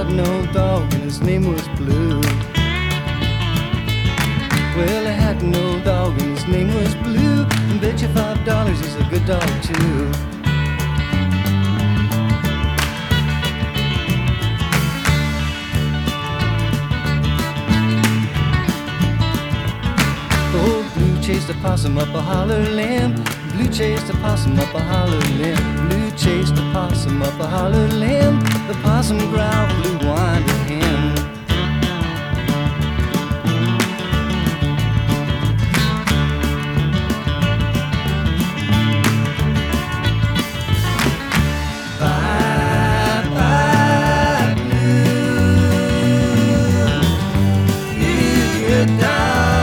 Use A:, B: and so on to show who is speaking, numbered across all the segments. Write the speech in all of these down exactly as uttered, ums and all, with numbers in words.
A: an old dog and his name was Blue. Well, I had an old dog and his name was Blue, and bet you five dollars he's a good dog too. Old Blue chased a possum up a holler limb. Blue chased a possum up a holler limb. Blue chased a possum up a holler limb. The possum growled, Blue whined at him. Bye, bye, Blue, you good dog.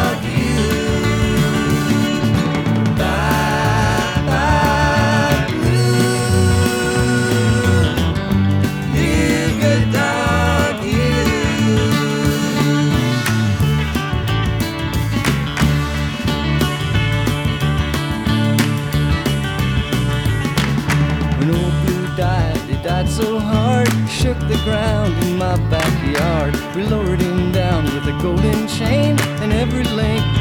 A: When old Blue died, he died so hard, shook the ground in my backyard. We lowered him down with a golden chain, and every link